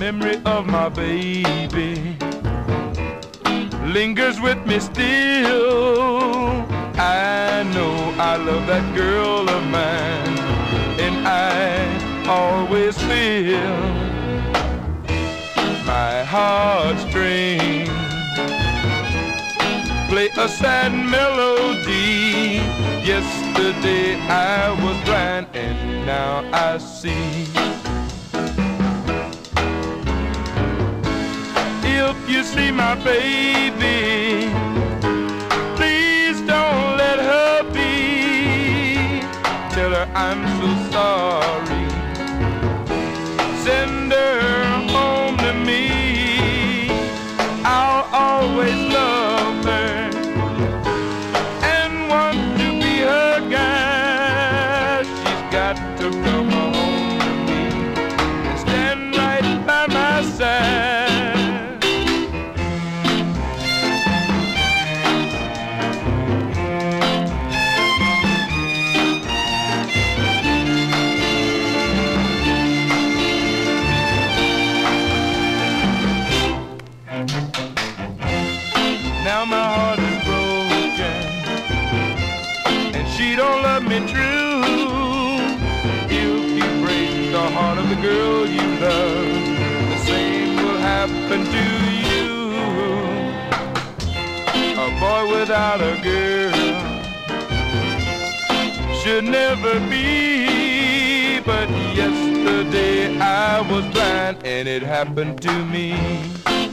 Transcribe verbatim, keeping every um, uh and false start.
memory of my baby lingers with me still. I know I love that girl of mine, and I always feel my heartstrings play a sad melody. Yesterday I was blind and now I see. If you see my baby, please don't let her be. Tell her I'm so sorry. Send her home to me. I'll always love her and want to be her guy. She's got to come home to me and stand right by my side. Now my heart is broken and she don't love me true. If you break the heart of the girl you love, the same will happen to you. A boy without a girl should never be, but yesterday I was blind and it happened to me.